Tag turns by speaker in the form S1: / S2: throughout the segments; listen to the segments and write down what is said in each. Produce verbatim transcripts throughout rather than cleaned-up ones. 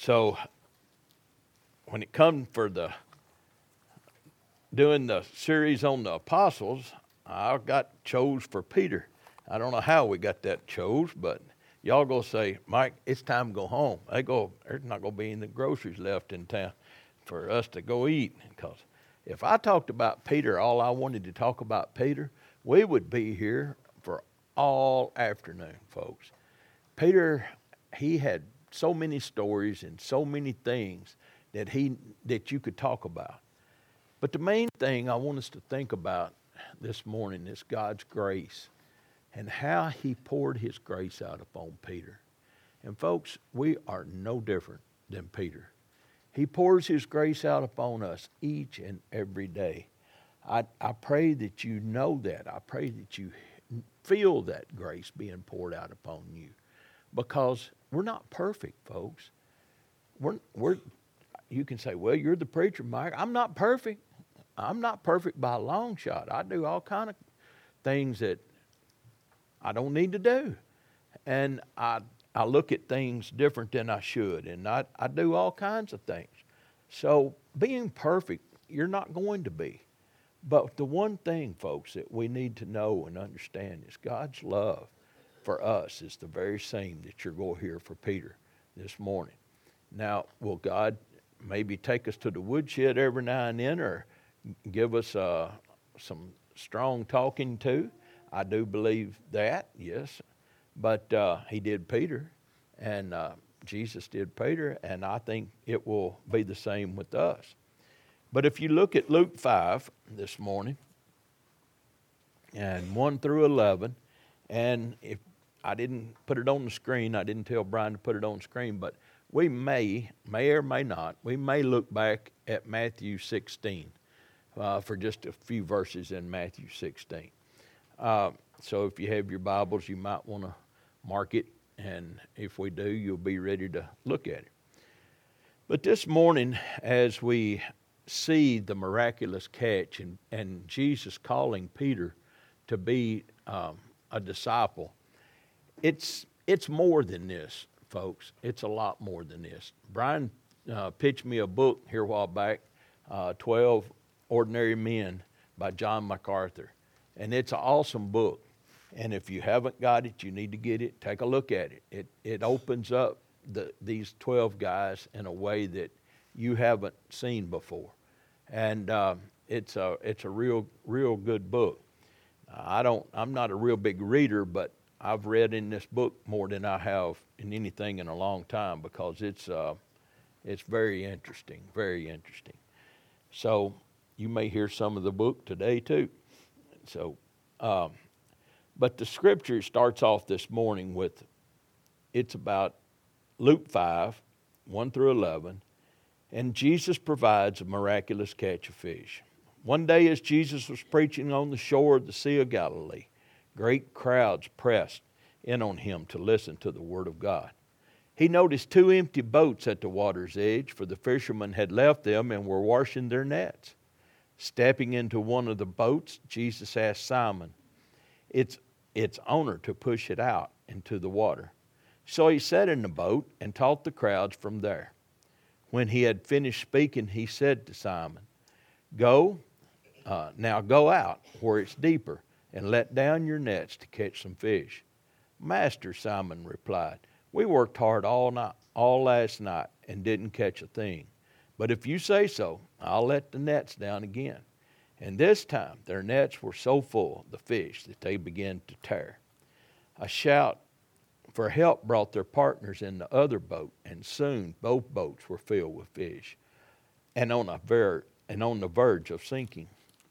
S1: So when it comes for the doing the series on the apostles, I got chose for Peter. I don't know how we got that chose, but y'all go say, Mike, it's time to go home. They go, there's not going to be any groceries left in town for us to go eat. Because if I talked about Peter, all I wanted to talk about Peter, we would be here for all afternoon, folks. Peter, he had so many stories and so many things that he that you could talk about. But the main thing I want us to think about this morning is God's grace and how he poured his grace out upon Peter. And folks, we are no different than Peter. He pours his grace out upon us each and every day. I, I pray that you know that. I pray that you feel that grace being poured out upon you. Because we're not perfect, folks. We're, we're, you can say, well, you're the preacher, Mike. I'm not perfect. I'm not perfect by a long shot. I do all kind of things that I don't need to do. And I I look at things different than I should. And I, I do all kinds of things. So being perfect, you're not going to be. But the one thing, folks, that we need to know and understand is God's love for us is the very same that you're going to hear for Peter this morning. Now, will God maybe take us to the woodshed every now and then or give us uh, some strong talking to? I do believe that, yes. But uh, he did Peter, and uh, Jesus did Peter, and I think it will be the same with us. But if you look at Luke five this morning, and one through eleven, and if I didn't put it on the screen, I didn't tell Brian to put it on the screen, but we may, may or may not, we may look back at Matthew sixteen uh, for just a few verses in Matthew sixteen. Uh, so if you have your Bibles, you might want to mark it, and if we do, you'll be ready to look at it. But this morning, as we see the miraculous catch and, and Jesus calling Peter to be um, a disciple, it's it's more than this, folks. It's a lot more than this. Brian uh, pitched me a book here a while back, uh, twelve Ordinary Men by John MacArthur. And it's an awesome book. And if you haven't got it, you need to get it. Take a look at it. It it opens up the, these twelve guys in a way that you haven't seen before. And uh, it's a it's a real real good book. Uh, I don't I'm not a real big reader, but I've read in this book more than I have in anything in a long time because it's uh, it's very interesting, very interesting. So you may hear some of the book today too. So, um, but the scripture starts off this morning with, it's about Luke five, one through eleven, and Jesus provides a miraculous catch of fish. One day as Jesus was preaching on the shore of the Sea of Galilee, great crowds pressed in on him to listen to the word of God. He noticed two empty boats at the water's edge, for the fishermen had left them and were washing their nets. Stepping into one of the boats, Jesus asked Simon, its, its owner, to push it out into the water. So he sat in the boat and taught the crowds from there. When he had finished speaking, he said to Simon, Go, uh, now go out where it's deeper and let down your nets to catch some fish. Master, Simon replied, we worked hard all night, all last night and didn't catch a thing. But if you say so, I'll let the nets down again. And this time their nets were so full of the fish that they began to tear. A shout for help brought their partners in the other boat, and soon both boats were filled with fish and on, a ver- and on the verge of sinking.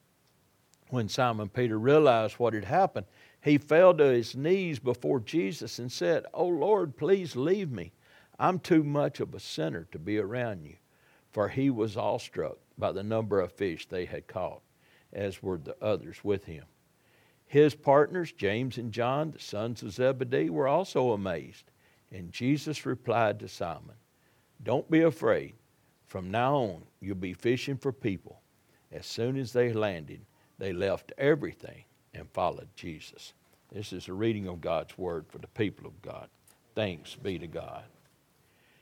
S1: When Simon Peter realized what had happened, he fell to his knees before Jesus and said, "Oh Lord, please leave me. I'm too much of a sinner to be around you." For he was awestruck by the number of fish they had caught, as were the others with him. His partners, James and John, the sons of Zebedee, were also amazed. And Jesus replied to Simon, "Don't be afraid. From now on, you'll be fishing for people." As soon as they landed, they left everything and followed Jesus. This is a reading of God's word for the people of God. Thanks be to God.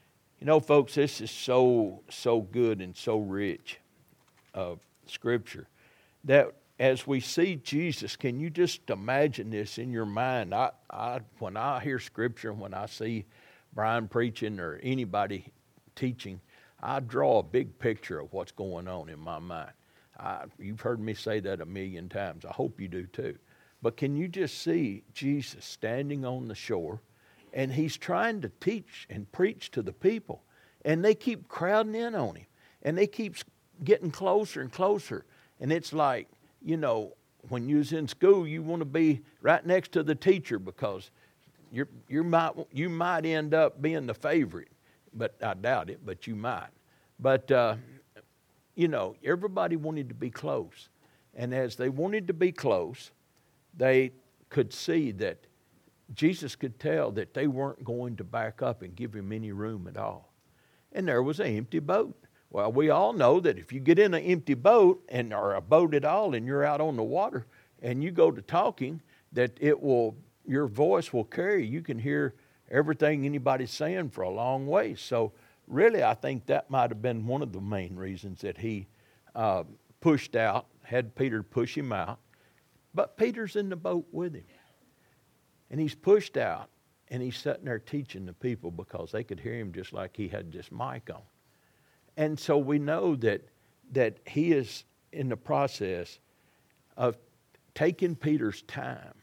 S1: You know, folks, this is so, so good and so rich of Scripture that as we see Jesus, can you just imagine this in your mind? I, I, when I hear Scripture, when I see Brian preaching or anybody teaching, I draw a big picture of what's going on in my mind. I, you've heard me say that a million times. I hope you do too. But can you just see Jesus standing on the shore, and he's trying to teach and preach to the people, and they keep crowding in on him, and they keep getting closer and closer. And it's like, you know, when you was in school, you want to be right next to the teacher because you're, you might you might end up being the favorite, but I doubt it, but you might. But, uh, you know, everybody wanted to be close. And as they wanted to be close, they could see that Jesus could tell that they weren't going to back up and give him any room at all. And there was an empty boat. Well, we all know that if you get in an empty boat, and or a boat at all, and you're out on the water, and you go to talking, that it will, your voice will carry. You can hear everything anybody's saying for a long way. So really, I think that might have been one of the main reasons that he uh, pushed out, had Peter push him out. But Peter's in the boat with him. And he's pushed out, and he's sitting there teaching the people because they could hear him just like he had this mic on. And so we know that that he is in the process of taking Peter's time.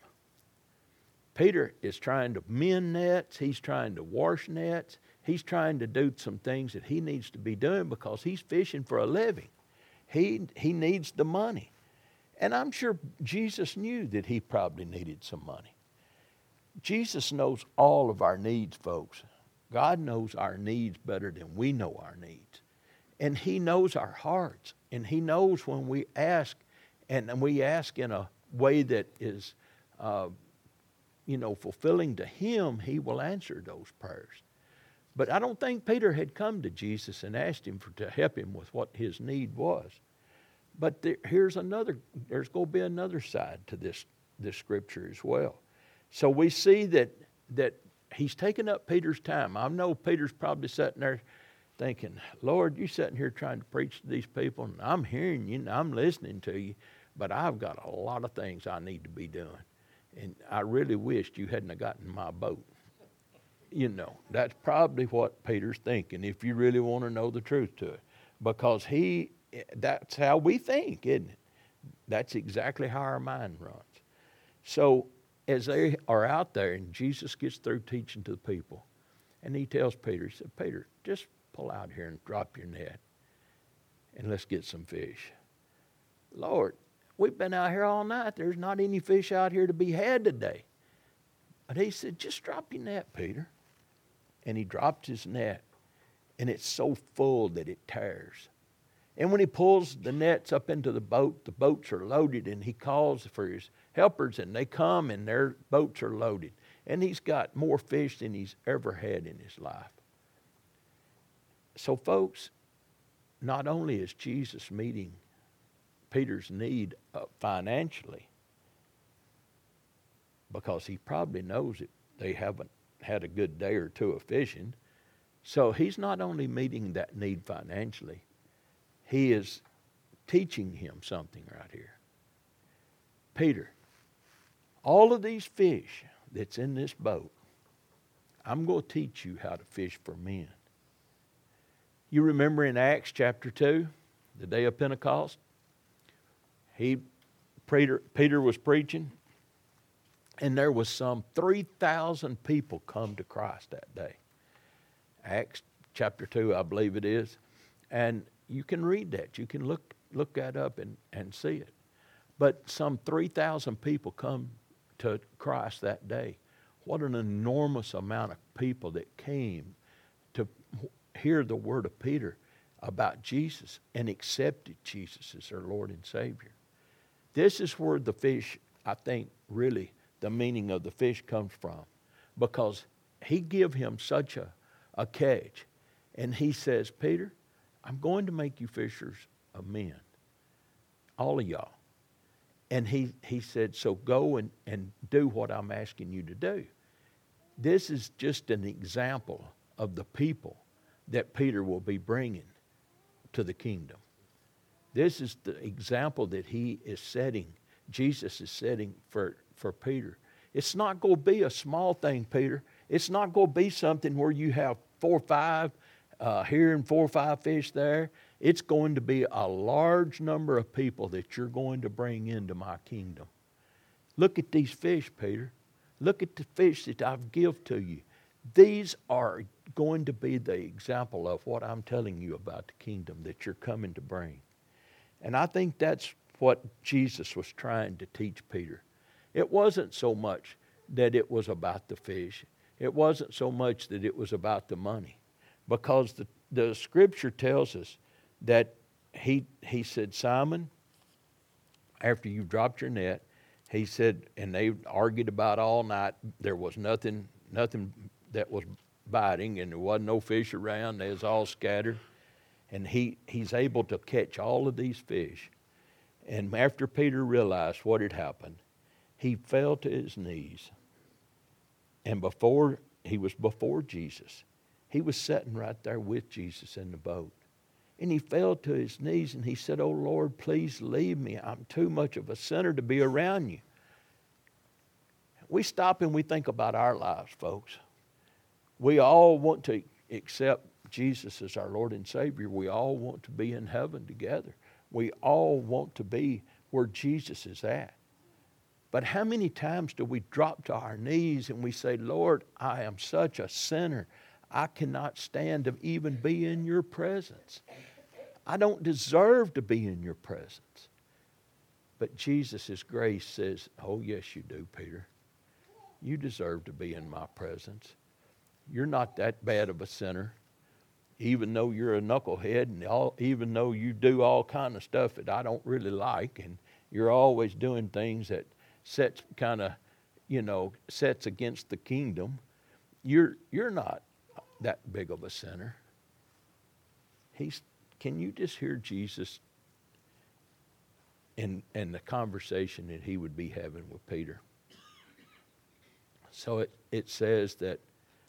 S1: Peter is trying to mend nets. He's trying to wash nets. He's trying to do some things that he needs to be doing because he's fishing for a living. He, he needs the money. And I'm sure Jesus knew that he probably needed some money. Jesus knows all of our needs, folks. God knows our needs better than we know our needs. And he knows our hearts. And he knows when we ask, and we ask in a way that is, uh, you know, fulfilling to him, he will answer those prayers. But I don't think Peter had come to Jesus and asked him for, to help him with what his need was. But there, here's another, there's going to be another side to this, this scripture as well. So we see that that he's taking up Peter's time. I know Peter's probably sitting there thinking, Lord, you're sitting here trying to preach to these people, and I'm hearing you, and I'm listening to you, but I've got a lot of things I need to be doing. And I really wished you hadn't have gotten in my boat. You know, that's probably what Peter's thinking, if you really want to know the truth to it. Because he, that's how we think, isn't it? That's exactly how our mind runs. So as they are out there, and Jesus gets through teaching to the people, and he tells Peter, he said, Peter, just pull out here and drop your net, and let's get some fish. Lord, we've been out here all night. There's not any fish out here to be had today. But he said, just drop your net, Peter. And he dropped his net, and it's so full that it tears. And when he pulls the nets up into the boat, the boats are loaded, and he calls for his helpers, and they come, and their boats are loaded. And he's got more fish than he's ever had in his life. So, folks, not only is Jesus meeting Peter's need uh, financially, because he probably knows that they haven't had a good day or two of fishing, so he's not only meeting that need financially, he is teaching him something right here. Peter, all of these fish that's in this boat, I'm going to teach you how to fish for men. You remember in Acts chapter two, the day of Pentecost, he, Peter, Peter was preaching, and there was some three thousand people come to Christ that day. Acts chapter two, I believe it is. And you can read that. You can look look that up and, and see it. But some three thousand people come to Christ that day. What an enormous amount of people that came to hear the word of Peter about Jesus and accepted Jesus as their Lord and Savior. This is where the fish, I think, really, the meaning of the fish comes from. Because he give him such a, a catch. And he says, Peter, I'm going to make you fishers of men. All of y'all. And he, he said, so go and, and do what I'm asking you to do. This is just an example of the people that Peter will be bringing to the kingdom. This is the example that he is setting, Jesus is setting for, for Peter. It's not going to be a small thing, Peter. It's not going to be something where you have four or five uh, here and four or five fish there. It's going to be a large number of people that you're going to bring into my kingdom. Look at these fish, Peter. Look at the fish that I've given to you. These are going to be the example of what I'm telling you about the kingdom that you're coming to bring. And I think that's what Jesus was trying to teach Peter. It wasn't so much that it was about the fish. It wasn't so much that it was about the money. Because the, the scripture tells us that he, he said, Simon, after you dropped your net, he said, and they argued about all night. There was nothing, nothing that was biting, and there wasn't no fish around. They was all scattered. And he, he's able to catch all of these fish. And after Peter realized what had happened, he fell to his knees. And before he was before Jesus, he was sitting right there with Jesus in the boat. And he fell to his knees and he said, "Oh Lord, please leave me. I'm too much of a sinner to be around you." We stop and we think about our lives, folks. We all want to accept Jesus as our Lord and Savior. We all want to be in heaven together. We all want to be where Jesus is at. But how many times do we drop to our knees and we say, "Lord, I am such a sinner. I cannot stand to even be in your presence. I don't deserve to be in your presence." But Jesus' grace says, "Oh, yes, you do, Peter. You deserve to be in my presence. You're not that bad of a sinner. Even though you're a knucklehead and all, even though you do all kind of stuff that I don't really like, and you're always doing things that sets kind of, you know, sets against the kingdom, you're you're not that big of a sinner." He's, can you just hear Jesus in, in the conversation that he would be having with Peter? So it, it says that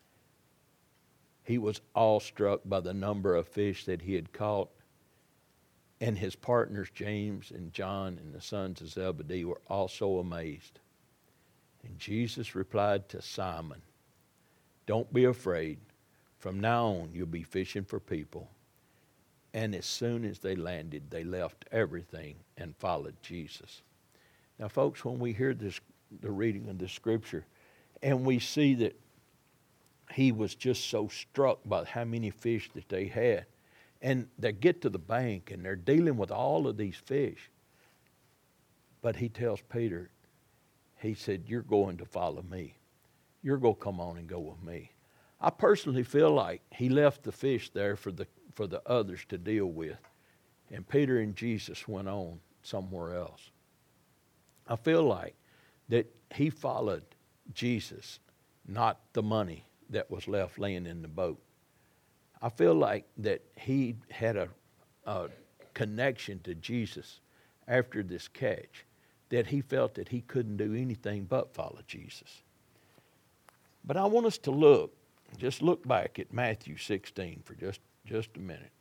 S1: he was awestruck by the number of fish that he had caught, and his partners James and John and the sons of Zebedee were also amazed. And Jesus replied to Simon, "Don't be afraid. From now on, you'll be fishing for people." And as soon as they landed, they left everything and followed Jesus. Now, folks, when we hear this, the reading of the scripture, and we see that he was just so struck by how many fish that they had, and they get to the bank and they're dealing with all of these fish. But he tells Peter, he said, "You're going to follow me. You're going to come on and go with me." I personally feel like he left the fish there for the for the others to deal with. And Peter and Jesus went on somewhere else. I feel like that he followed Jesus, not the money that was left laying in the boat. I feel like that he had a, a connection to Jesus after this catch, that he felt that he couldn't do anything but follow Jesus. But I want us to look, just look back at Matthew sixteen for just, just a minute.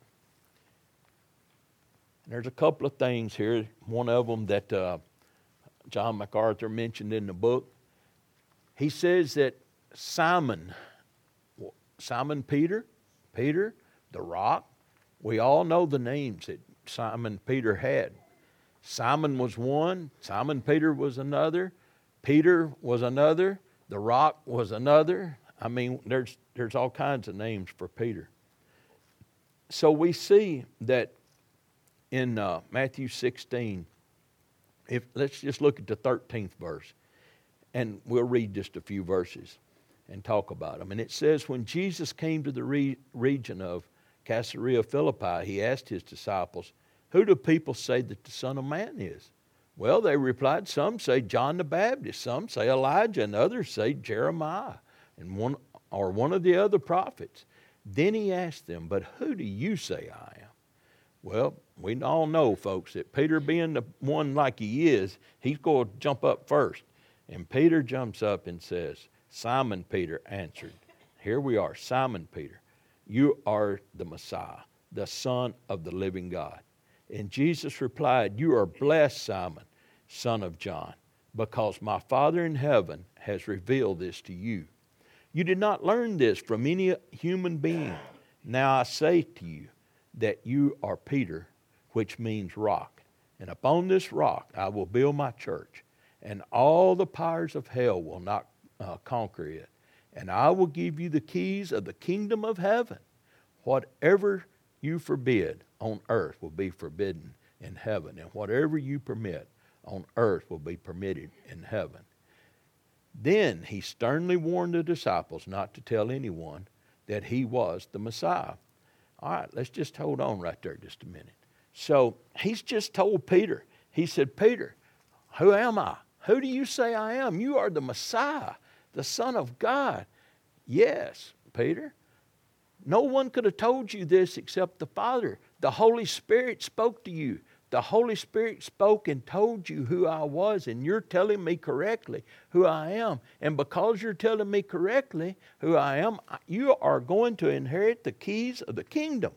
S1: And there's a couple of things here. One of them that uh, John MacArthur mentioned in the book. He says that Simon, Simon Peter, Peter, the rock, we all know the names that Simon Peter had. Simon was one, Simon Peter was another, Peter was another, the rock was another. I mean, there's there's all kinds of names for Peter. So we see that in uh, Matthew sixteen, if let's just look at the thirteenth verse, and we'll read just a few verses and talk about them. And it says, when Jesus came to the re- region of Caesarea Philippi, he asked his disciples, "Who do people say that the Son of Man is?" Well, they replied, "Some say John the Baptist, some say Elijah, and others say Jeremiah, and one or one of the other prophets." Then he asked them, "But who do you say I am?" Well, we all know, folks, that Peter, being the one like he is, he's going to jump up first. And Peter jumps up and says, Simon Peter answered. Here we are, Simon Peter. you are the Messiah, the Son of the living God. And Jesus replied, you are blessed, Simon, son of John, because my Father in heaven has revealed this to you. You did not learn this from any human being. Now I say to you that you are Peter, which means rock. And upon this rock I will build my church, and all the powers of hell will not uh, conquer it. And I will give you the keys of the kingdom of heaven. Whatever you forbid on earth will be forbidden in heaven, and whatever you permit on earth will be permitted in heaven. Then he sternly warned the disciples not to tell anyone that he was the Messiah. All right, let's just hold on right there just a minute. So he's just told Peter, he said, Peter, who am I? Who do you say I am? You are the Messiah, the Son of God. Yes, Peter. No one could have told you this except the Father. The Holy Spirit spoke to you. The Holy Spirit spoke and told you who I was, and you're telling me correctly who I am. And because you're telling me correctly who I am, you are going to inherit the keys of the kingdom.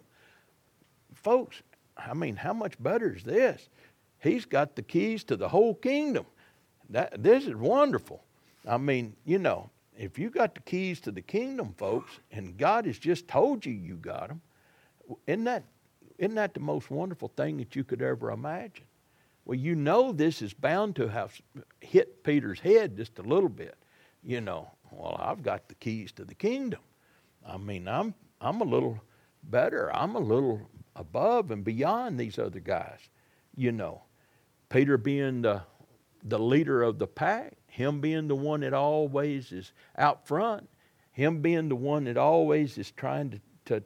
S1: Folks, I mean, how much better is this? He's got the keys to the whole kingdom. That, this is wonderful. I mean, you know, if you got the keys to the kingdom, folks, and God has just told you you got them, isn't that Isn't that the most wonderful thing that you could ever imagine? Well, you know this is bound to have hit Peter's head just a little bit. You know, well, I've got the keys to the kingdom. I mean, I'm I'm a little better. I'm a little above and beyond these other guys. You know, Peter being the the leader of the pack, him being the one that always is out front, him being the one that always is trying to, to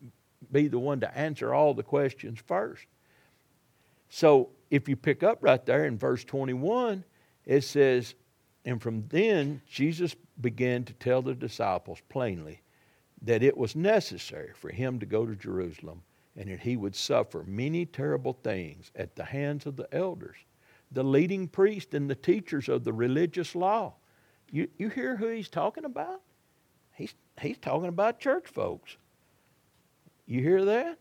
S1: be the one to answer all the questions first. So if you pick up right there in verse twenty-one, it says, and from then Jesus began to tell the disciples plainly that it was necessary for him to go to Jerusalem, and that he would suffer many terrible things at the hands of the elders, the leading priests, and the teachers of the religious law. You, you hear who he's talking about? He's, he's talking about church folks. You hear that?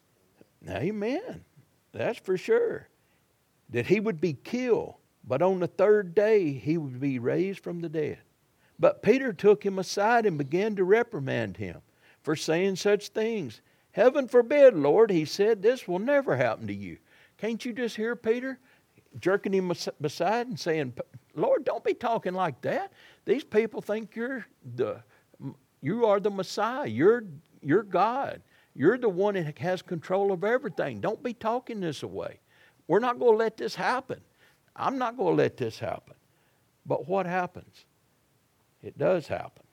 S1: Amen. That's for sure. That he would be killed, but on the third day he would be raised from the dead. But Peter took him aside and began to reprimand him for saying such things. Heaven forbid, Lord, he said, this will never happen to you. Can't you just hear Peter jerking him aside and saying, Lord, don't be talking like that. These people think you're the, you are the Messiah. You're, you're God. You're the one that has control of everything. Don't be talking this away. We're not going to let this happen. I'm not going to let this happen. But what happens? It does happen.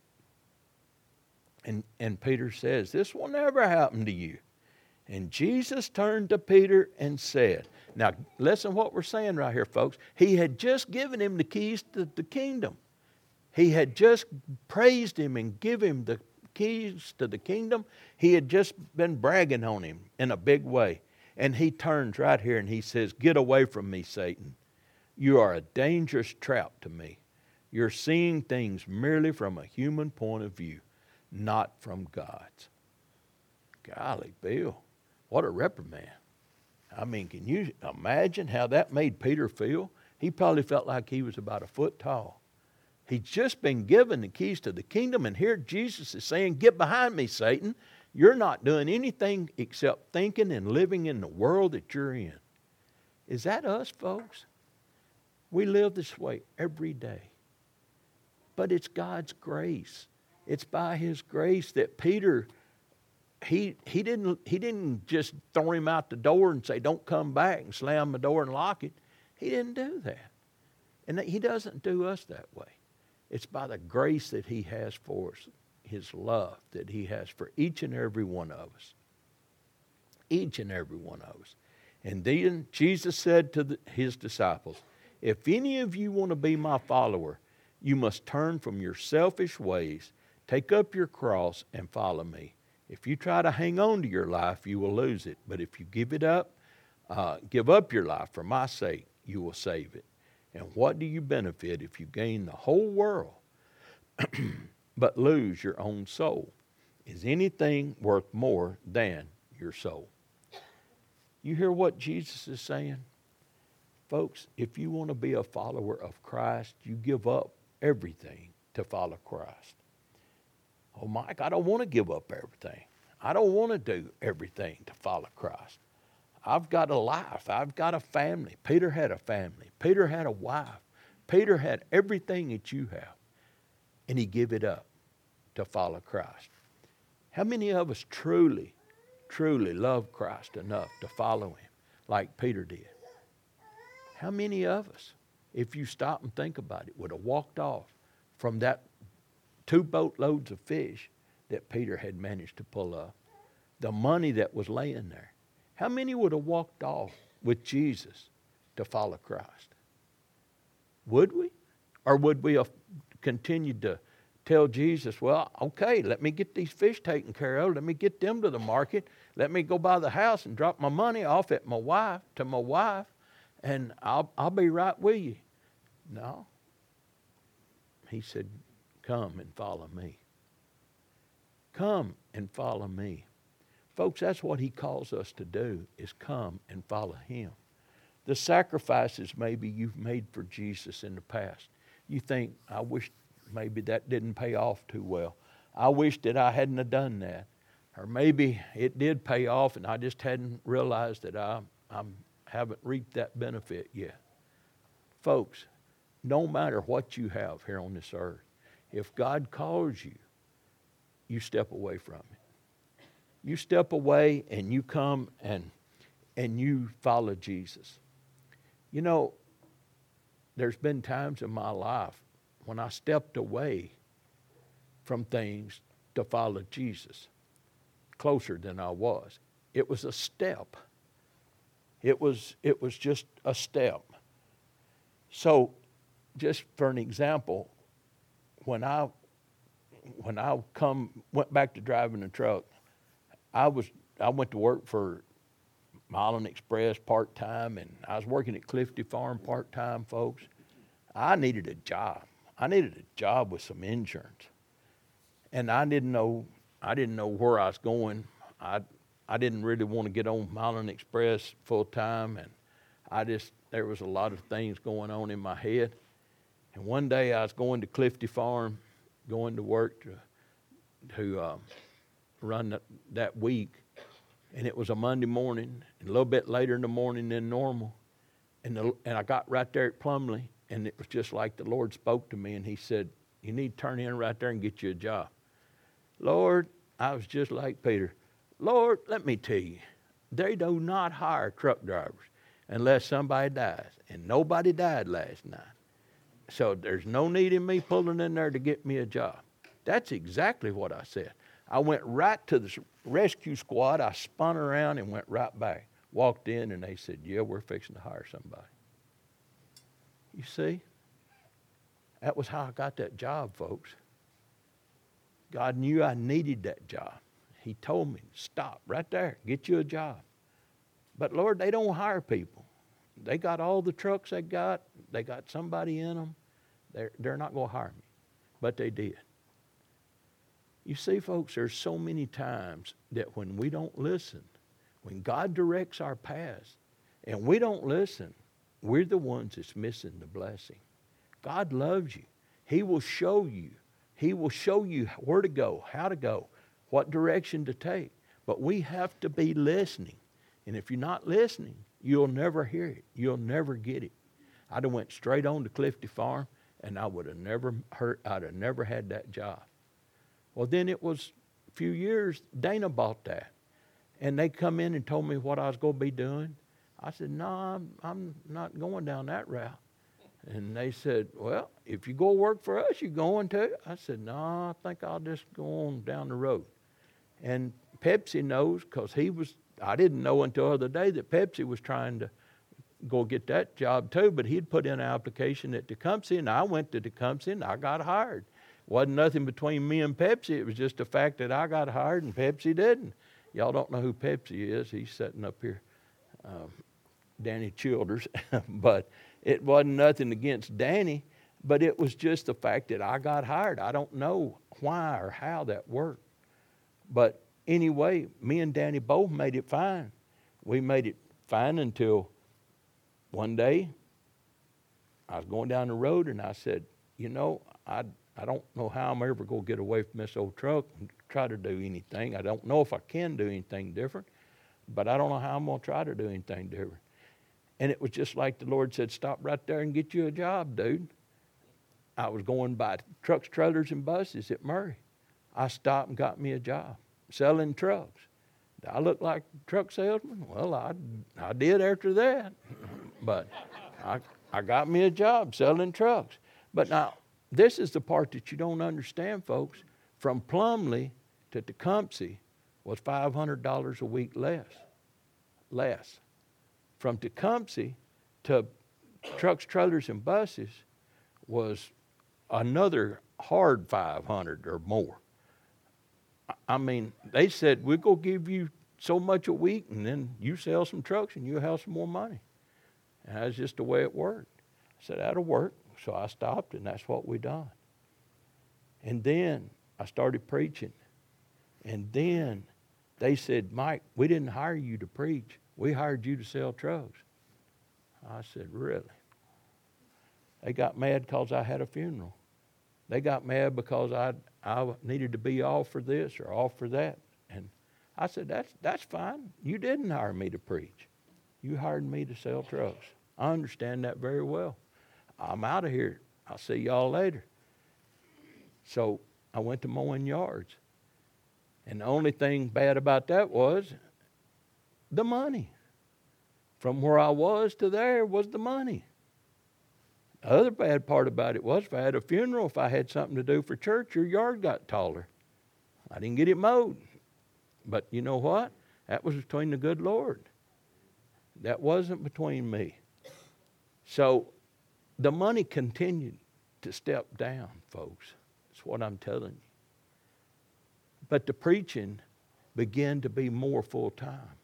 S1: And, and Peter says, this will never happen to you. And Jesus turned to Peter and said, now listen what we're saying right here, folks. He had just given him the keys to the kingdom. He had just praised him and given him the keys to the kingdom. He had just been bragging on him in a big way. And he turns right here and he says, get away from me, Satan. You are a dangerous trap to me. You're seeing things merely from a human point of view, not from God's. Golly, Bill, what a reprimand. I mean, can you imagine how that made Peter feel? He probably felt like he was about a foot tall. He'd just been given the keys to the kingdom, and here Jesus is saying, get behind me, Satan. You're not doing anything except thinking and living in the world that you're in. Is that us, folks? We live this way every day. But it's God's grace. It's by His grace that Peter, he, he, didn't, he didn't just throw him out the door and say, don't come back, and slam the door and lock it. He didn't do that. And He doesn't do us that way. It's by the grace that He has for us, His love that He has for each and every one of us. Each and every one of us. And then Jesus said to the, His disciples, if any of you want to be my follower, you must turn from your selfish ways, take up your cross, and follow me. If you try to hang on to your life, you will lose it. But if you give it up, uh, give up your life for my sake, you will save it. And what do you benefit if you gain the whole world but lose your own soul? is anything worth more than your soul. You hear what Jesus is saying? Folks, if you want to be a follower of Christ, you give up everything to follow Christ. Oh, Mike, I don't want to give up everything. I don't want to do everything to follow Christ. I've got a life. I've got a family. Peter had a family. Peter had a wife. Peter had everything that you have. And he gave it up to follow Christ. How many of us truly, truly love Christ enough to follow him like Peter did? How many of us, if you stop and think about it, would have walked off from that two boatloads of fish that Peter had managed to pull up, the money that was laying there? How many would have walked off with Jesus to follow Christ? Would we? Or would we have continued to tell Jesus, well, okay, let me get these fish taken care of. Let me get them to the market. Let me go by the house and drop my money off at my wife, to my wife, and I'll, I'll be right with you. No. He said, come and follow me. Come and follow me. Folks, that's what he calls us to do, is come and follow him. The sacrifices maybe you've made for Jesus in the past. You think, I wish maybe that didn't pay off too well. I wish that I hadn't have done that. Or maybe it did pay off and I just hadn't realized that I I'm, haven't reaped that benefit yet. Folks, no matter what you have here on this earth, if God calls you, you step away from it. You step away and you come and and you follow Jesus. You know, there's been times in my life when I stepped away from things to follow Jesus closer than I was. It was a step. It was it was just a step. So, just for an example, when I when I come went back to driving a truck, I was I went to work for Milan Express part-time, and I was working at Clifty Farm part-time, folks. I needed a job. I needed a job with some insurance. And I didn't know I didn't know where I was going. I I didn't really want to get on Milan Express full-time, and I just there was a lot of things going on in my head. And one day I was going to Clifty Farm, going to work to to um, run that, that week, and it was a Monday morning, and a little bit later in the morning than normal, and the, and I got right there at Plumley, and it was just like the Lord spoke to me, and he said, you need to turn in right there and get you a job. Lord, I was just like Peter. Lord, let me tell you, they do not hire truck drivers unless somebody dies, and nobody died last night. So there's no need in me pulling in there to get me a job. That's exactly what I said. I went right to the rescue squad. I spun around and went right back. Walked in, and they said, yeah, we're fixing to hire somebody. You see? That was how I got that job, folks. God knew I needed that job. He told me, stop right there, get you a job. But, Lord, they don't hire people. They got all the trucks they got. They got somebody in them. They're, they're not going to hire me. But they did. You see, folks, there's so many times that when we don't listen, when God directs our paths, and we don't listen, we're the ones that's missing the blessing. God loves you. He will show you. He will show you where to go, how to go, what direction to take. But we have to be listening. And if you're not listening, you'll never hear it. You'll never get it. I'd have went straight on to Clifty Farm, and I would have never heard, I'd have never had that job. Well, then it was a few years, Dana bought that. And they come in and told me what I was going to be doing. I said, no, I'm, I'm not going down that route. And they said, well, if you go work for us, you're going to. I said, no, I think I'll just go on down the road. And Pepsi knows, because he was, I didn't know until the other day that Pepsi was trying to go get that job too, but he'd put in an application at Tecumseh, and I went to Tecumseh, and I got hired. Wasn't nothing between me and Pepsi. It was just the fact that I got hired and Pepsi didn't. Y'all don't know who Pepsi is. He's sitting up here, um, Danny Childers. But it wasn't nothing against Danny, but it was just the fact that I got hired. I don't know why or how that worked. But anyway, me and Danny both made it fine. We made it fine until one day I was going down the road and I said, you know, I I don't know how I'm ever going to get away from this old truck and try to do anything. I don't know if I can do anything different, but I don't know how I'm going to try to do anything different. And it was just like the Lord said, stop right there and get you a job, dude. I was going by trucks, trailers, and buses at Murray. I stopped and got me a job selling trucks. Did I look like a truck salesman? Well, I, I did after that. But I, I got me a job selling trucks. But now, this is the part that you don't understand, folks. From Plumley to Tecumseh was five hundred dollars a week less. Less. From Tecumseh to trucks, trailers, and buses was another hard five hundred or more. I mean, they said, we're going to give you so much a week, and then you sell some trucks and you'll have some more money. And that's just the way it worked. I said, that'll work. So I stopped, and that's what we done. And then I started preaching. And then they said, Mike, we didn't hire you to preach. We hired you to sell trucks. I said, really? They got mad because I had a funeral. They got mad because I I needed to be off for this or off for that. And I said, that's that's fine. You didn't hire me to preach. You hired me to sell trucks. I understand that very well. I'm out of here. I'll see y'all later. So I went to mowing yards. And the only thing bad about that was the money. From where I was to there was the money. The other bad part about it was if I had a funeral, if I had something to do for church, your yard got taller. I didn't get it mowed. But you know what? That was between the good Lord. That wasn't between me. So the money continued to step down, folks. That's what I'm telling you. But the preaching began to be more full-time.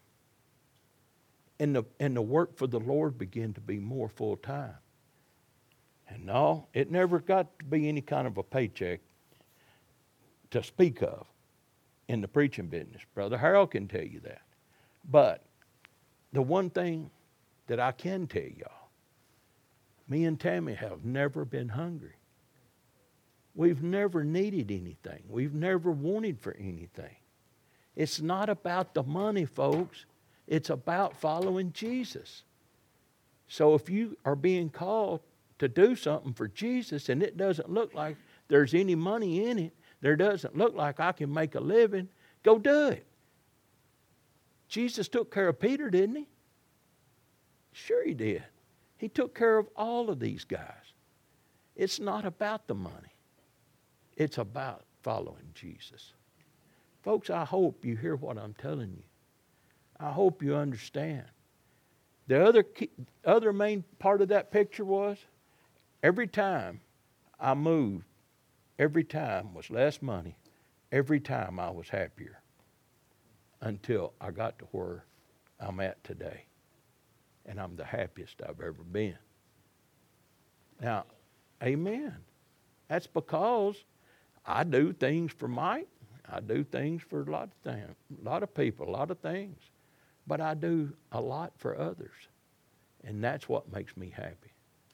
S1: And the, and the work for the Lord began to be more full-time. And no, it never got to be any kind of a paycheck to speak of in the preaching business. Brother Harold can tell you that. But the one thing that I can tell y'all, me and Tammy have never been hungry. We've never needed anything. We've never wanted for anything. It's not about the money, folks. It's about following Jesus. So if you are being called to do something for Jesus and it doesn't look like there's any money in it, there doesn't look like I can make a living, go do it. Jesus took care of Peter, didn't he? Sure he did. He took care of all of these guys. It's not about the money. It's about following Jesus. Folks, I hope you hear what I'm telling you. I hope you understand. The other key, other main part of that picture was every time I moved, every time was less money. Every time I was happier until I got to where I'm at today. And I'm the happiest I've ever been. Now, amen. That's because I do things for Mike. I do things for a lot of things, a lot of people, a lot of things. But I do a lot for others. And that's what makes me happy.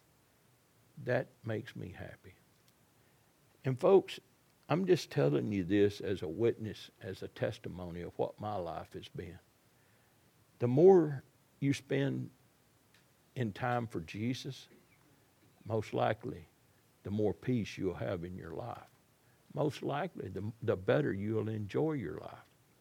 S1: That makes me happy. And folks, I'm just telling you this as a witness, as a testimony of what my life has been. The more you spend in time for Jesus, most likely the more peace you'll have in your life. Most likely the, the better you'll enjoy your life.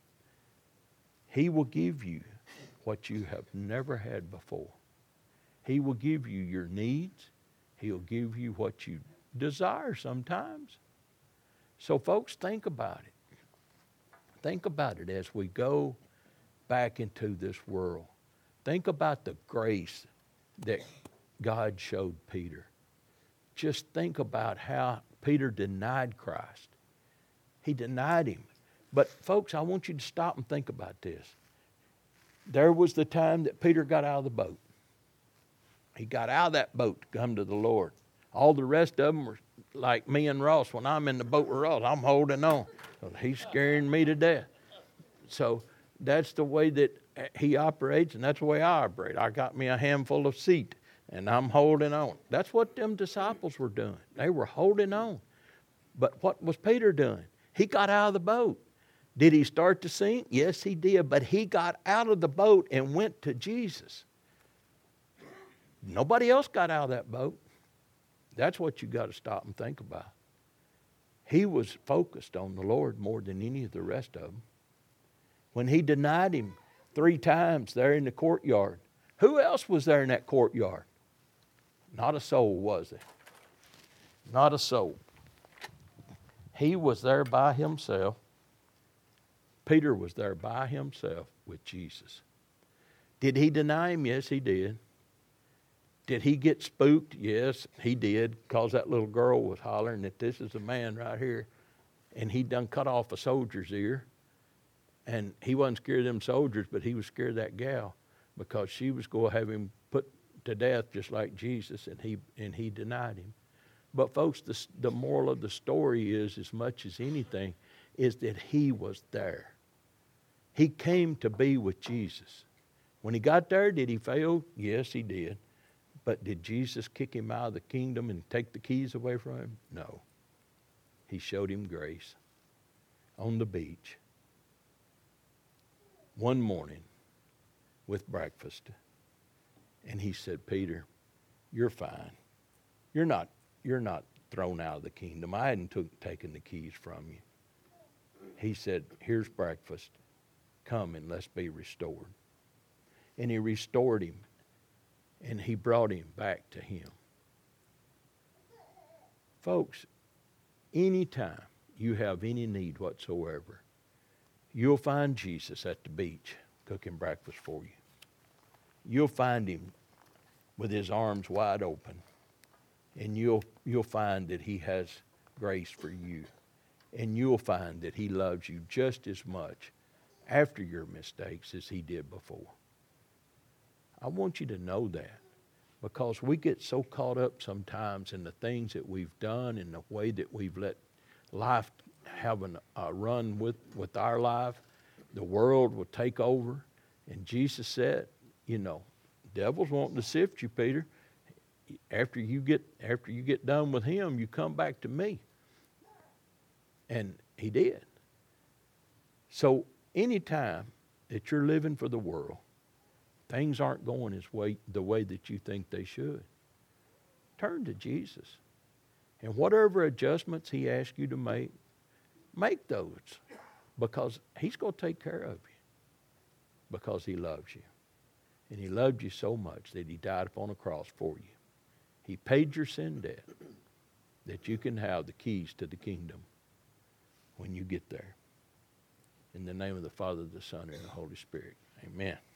S1: He will give you what you have never had before. He will give you your needs. He'll give you what you desire sometimes. So folks, think about it. Think about it as we go back into this world. Think about the grace that God showed Peter. Just think about how Peter denied Christ. He denied him. But folks, I want you to stop and think about this. There was the time that Peter got out of the boat. He got out of that boat to come to the Lord. All the rest of them were like me and Ross. When I'm in the boat with Ross, I'm holding on. He's scaring me to death. So that's the way that he operates, and that's the way I operate. I got me a handful of seed, and I'm holding on. That's what them disciples were doing. They were holding on. But what was Peter doing? He got out of the boat. Did he start to sink? Yes, he did. But he got out of the boat and went to Jesus. Nobody else got out of that boat. That's what you got to stop and think about. He was focused on the Lord more than any of the rest of them. When he denied him three times there in the courtyard, who else was there in that courtyard? Not a soul, was there? Not a soul. He was there by himself. Peter was there by himself with Jesus. Did he deny him? Yes, he did. Did he get spooked? Yes, he did, because that little girl was hollering that this is a man right here, and he done cut off a soldier's ear. And he wasn't scared of them soldiers, but he was scared of that gal, because she was going to have him put to death just like Jesus, and he and he denied him. But folks, the, the moral of the story is, as much as anything, is that he was there. He came to be with Jesus. When he got there, did he fail? Yes, he did. But did Jesus kick him out of the kingdom and take the keys away from him? No. He showed him grace on the beach one morning with breakfast. And he said, Peter, you're fine. You're not, you're not thrown out of the kingdom. I hadn't took, taken the keys from you. He said, here's breakfast. Come and let's be restored. And he restored him. And he brought him back to him. Folks, anytime you have any need whatsoever, you'll find Jesus at the beach cooking breakfast for you. You'll find him with his arms wide open. And you'll, you'll find that he has grace for you. And you'll find that he loves you just as much after your mistakes as he did before. I want you to know that, because we get so caught up sometimes in the things that we've done and the way that we've let life have a uh, run with, with our life. The world will take over. And Jesus said, you know, devil's wanting to sift you, Peter. After you get after you get done with him, you come back to me. And he did. So anytime that you're living for the world, things aren't going his way, the way that you think they should, turn to Jesus. And whatever adjustments he asks you to make, make those, because he's going to take care of you, because he loves you. And he loved you so much that he died upon a cross for you. He paid your sin debt that you can have the keys to the kingdom when you get there. In the name of the Father, the Son, and the Holy Spirit. Amen.